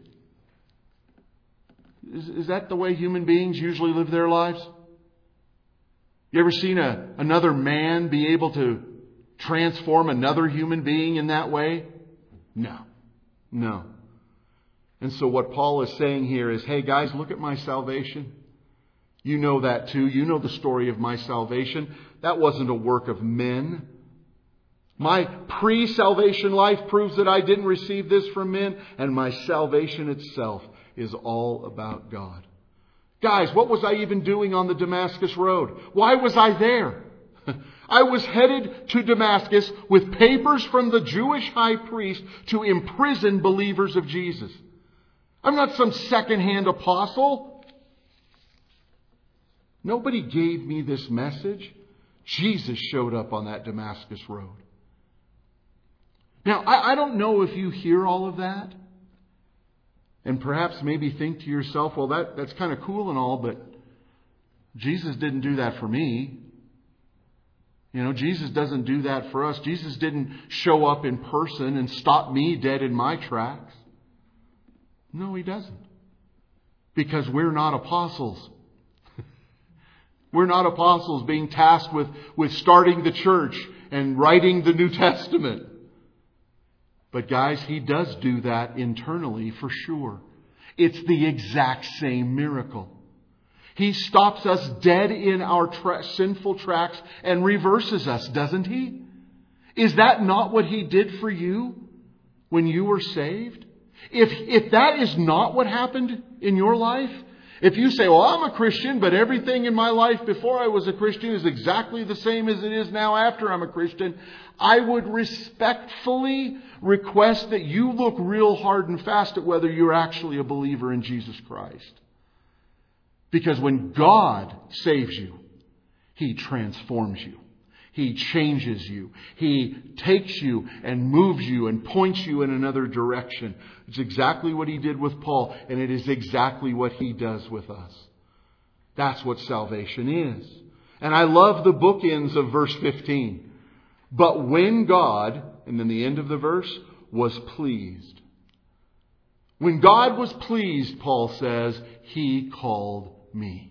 Is, is that the way human beings usually live their lives? You ever seen a, another man be able to transform another human being in that way? No. No. And so what Paul is saying here is, hey guys, look at my salvation. You know that too. You know the story of my salvation. That wasn't a work of men. My pre-salvation life proves that I didn't receive this from men. And my salvation itself is all about God. Guys, what was I even doing on the Damascus Road? Why was I there? I was headed to Damascus with papers from the Jewish high priest to imprison believers of Jesus. I'm not some second-hand apostle. Nobody gave me this message. Jesus showed up on that Damascus road. Now, I, I don't know if you hear all of that. And perhaps maybe think to yourself, well, that, that's kind of cool and all, but Jesus didn't do that for me. You know, Jesus doesn't do that for us. Jesus didn't show up in person and stop me dead in my tracks. No, He doesn't. Because we're not apostles. We're not apostles being tasked with, with starting the church and writing the New Testament. But guys, He does do that internally for sure. It's the exact same miracle. He stops us dead in our tra- sinful tracks and reverses us, doesn't He? Is that not what He did for you when you were saved? If, if that is not what happened in your life, if you say, well, I'm a Christian, but everything in my life before I was a Christian is exactly the same as it is now after I'm a Christian, I would respectfully request that you look real hard and fast at whether you're actually a believer in Jesus Christ. Because when God saves you, He transforms you. He changes you. He takes you and moves you and points you in another direction. It's exactly what He did with Paul, and it is exactly what He does with us. That's what salvation is. And I love the bookends of verse fifteen. But when God, and then the end of the verse, was pleased. When God was pleased, Paul says, He called me.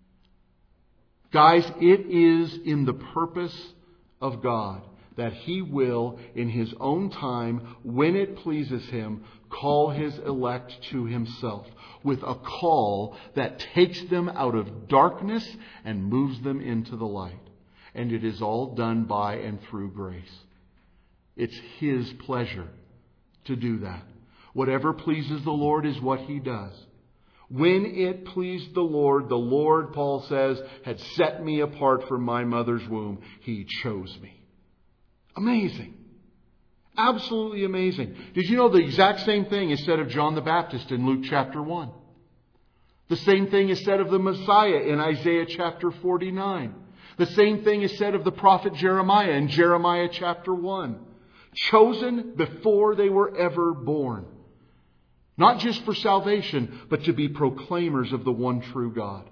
Guys, it is in the purpose of God that He will, in His own time, when it pleases Him, call His elect to Himself with a call that takes them out of darkness and moves them into the light. And it is all done by and through grace. It's His pleasure to do that. Whatever pleases the Lord is what He does. When it pleased the Lord, the Lord, Paul says, had set me apart from my mother's womb. He chose me. Amazing. Absolutely amazing. Did you know the exact same thing is said of John the Baptist in Luke chapter one? The same thing is said of the Messiah in Isaiah chapter forty-nine. The same thing is said of the prophet Jeremiah in Jeremiah chapter one. Chosen before they were ever born. Not just for salvation, but to be proclaimers of the one true God.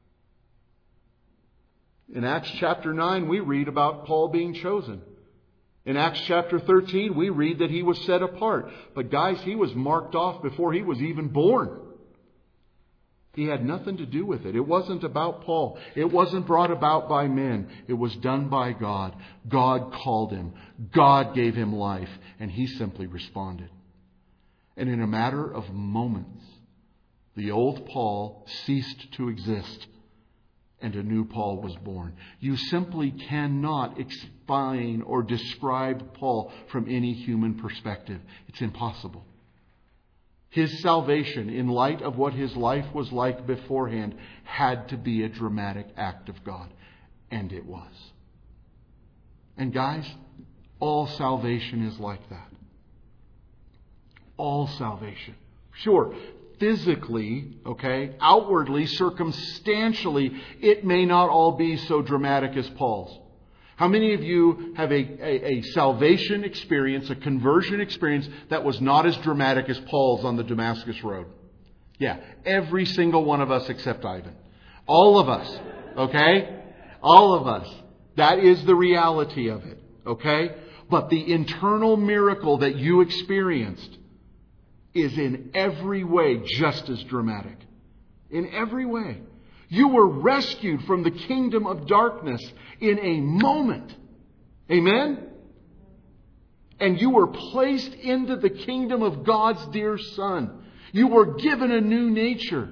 In Acts chapter nine, we read about Paul being chosen. In Acts chapter thirteen, we read that he was set apart. But guys, he was marked off before he was even born. He had nothing to do with it. It wasn't about Paul. It wasn't brought about by men. It was done by God. God called him. God gave him life. And he simply responded. And in a matter of moments, the old Paul ceased to exist and a new Paul was born. You simply cannot explain or describe Paul from any human perspective. It's impossible. His salvation, in light of what his life was like beforehand, had to be a dramatic act of God. And it was. And guys, all salvation is like that. All salvation. Sure, physically, okay, outwardly, circumstantially, it may not all be so dramatic as Paul's. How many of you have a, a, a salvation experience, a conversion experience that was not as dramatic as Paul's on the Damascus Road? Yeah, every single one of us except Ivan. All of us, okay? All of us. That is the reality of it, okay? But the internal miracle that you experienced is in every way just as dramatic. In every way. You were rescued from the kingdom of darkness in a moment. Amen? And you were placed into the kingdom of God's dear Son. You were given a new nature.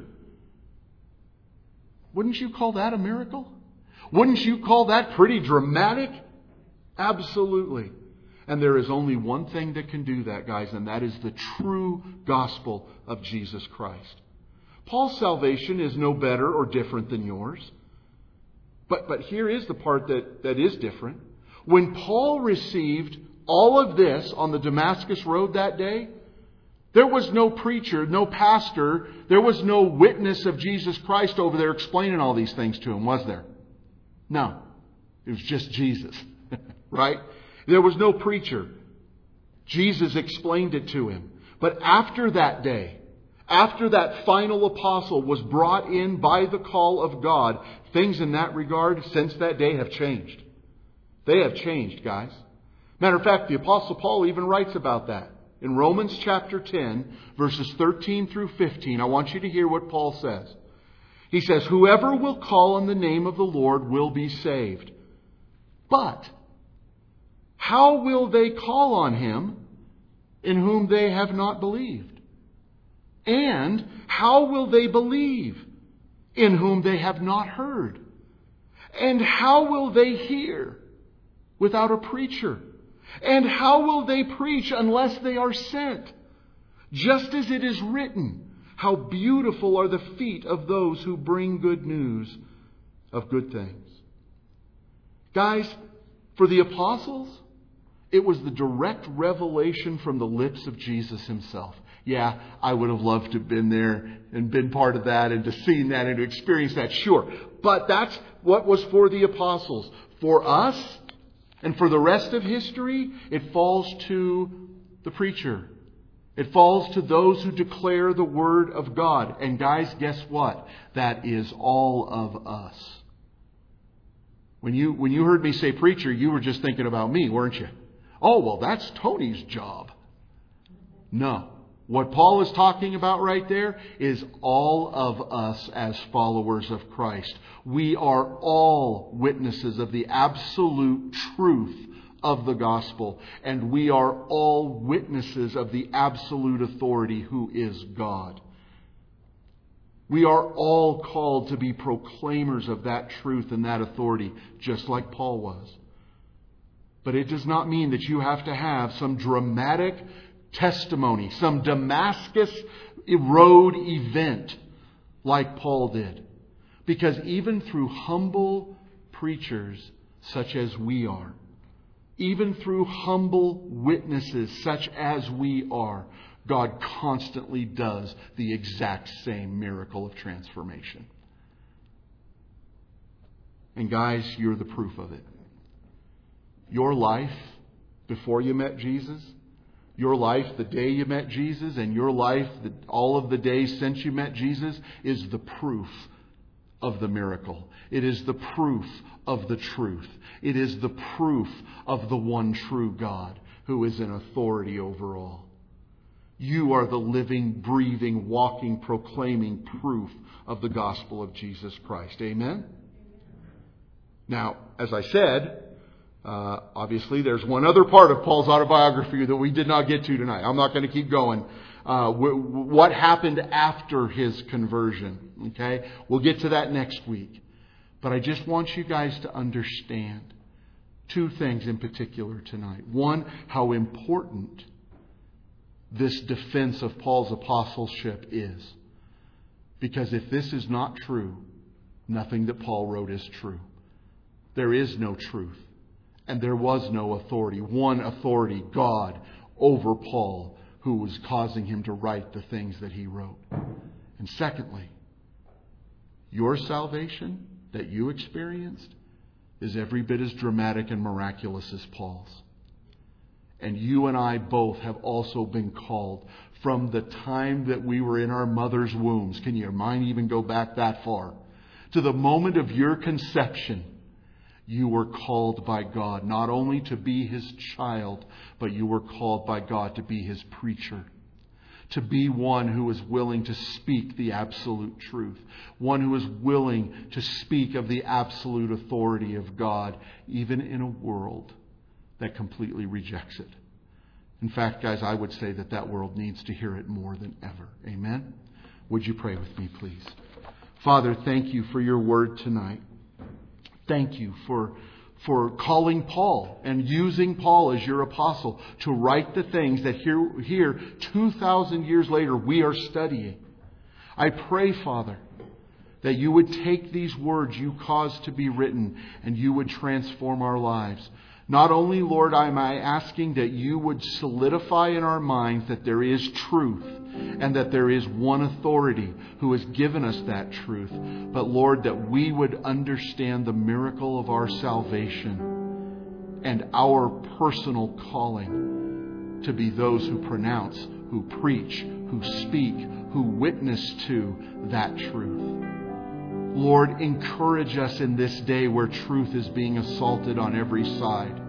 Wouldn't you call that a miracle? Wouldn't you call that pretty dramatic? Absolutely. And there is only one thing that can do that, guys, and that is the true gospel of Jesus Christ. Paul's salvation is no better or different than yours. But, but here is the part that, that is different. When Paul received all of this on the Damascus Road that day, there was no preacher, no pastor, there was no witness of Jesus Christ over there explaining all these things to him, was there? No. It was just Jesus. Right? There was no preacher. Jesus explained it to him. But after that day, after that final apostle was brought in by the call of God, things in that regard since that day have changed. They have changed, guys. Matter of fact, the Apostle Paul even writes about that. In Romans chapter ten, verses thirteen through fifteen, I want you to hear what Paul says. He says, "Whoever will call on the name of the Lord will be saved. But how will they call on Him in whom they have not believed? And how will they believe in whom they have not heard? And how will they hear without a preacher? And how will they preach unless they are sent? Just as it is written, how beautiful are the feet of those who bring good news of good things." Guys, for the apostles, it was the direct revelation from the lips of Jesus Himself. Yeah, I would have loved to have been there and been part of that and to seen that and to experience that, sure. But that's what was for the apostles. For us and for the rest of history, it falls to the preacher. It falls to those who declare the Word of God. And guys, guess what? That is all of us. When you, when you heard me say preacher, you were just thinking about me, weren't you? Oh, well, that's Tony's job. No. What Paul is talking about right there is all of us as followers of Christ. We are all witnesses of the absolute truth of the gospel. And we are all witnesses of the absolute authority who is God. We are all called to be proclaimers of that truth and that authority, just like Paul was. But it does not mean that you have to have some dramatic testimony, some Damascus Road event like Paul did. Because even through humble preachers such as we are, even through humble witnesses such as we are, God constantly does the exact same miracle of transformation. And guys, you're the proof of it. Your life before you met Jesus, your life the day you met Jesus, and your life the, all of the days since you met Jesus is the proof of the miracle. It is the proof of the truth. It is the proof of the one true God who is in authority over all. You are the living, breathing, walking, proclaiming proof of the gospel of Jesus Christ. Amen? Now, as I said, uh, obviously there's one other part of Paul's autobiography that we did not get to tonight. I'm not going to keep going. Uh, w- what happened after his conversion? Okay? We'll get to that next week. But I just want you guys to understand two things in particular tonight. One, how important this defense of Paul's apostleship is. Because if this is not true, nothing that Paul wrote is true. There is no truth. And there was no authority. One authority, God, over Paul, who was causing him to write the things that he wrote. And secondly, your salvation that you experienced is every bit as dramatic and miraculous as Paul's. And you and I both have also been called from the time that we were in our mother's wombs. Can your mind even go back that far? To the moment of your conception, you were called by God not only to be His child, but you were called by God to be His preacher. To be one who is willing to speak the absolute truth. One who is willing to speak of the absolute authority of God, even in a world that completely rejects it. In fact, guys, I would say that that world needs to hear it more than ever. Amen? Would you pray with me, please? Father, thank you for your word tonight. Thank you for for calling Paul and using Paul as your apostle to write the things that here, here two thousand years later, we are studying. I pray, Father, that you would take these words you caused to be written and you would transform our lives. Not only, Lord, am I asking that you would solidify in our minds that there is truth and that there is one authority who has given us that truth, but Lord, that we would understand the miracle of our salvation and our personal calling to be those who pronounce, who preach, who speak, who witness to that truth. Lord, encourage us in this day where truth is being assaulted on every side,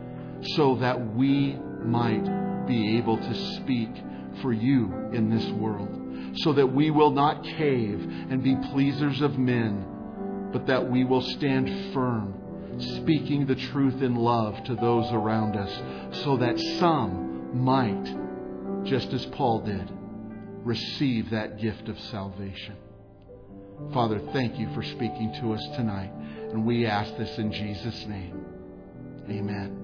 so that we might be able to speak for you in this world, so that we will not cave and be pleasers of men, but that we will stand firm, speaking the truth in love to those around us, so that some might, just as Paul did, receive that gift of salvation. Father, thank you for speaking to us tonight. And we ask this in Jesus' name. Amen.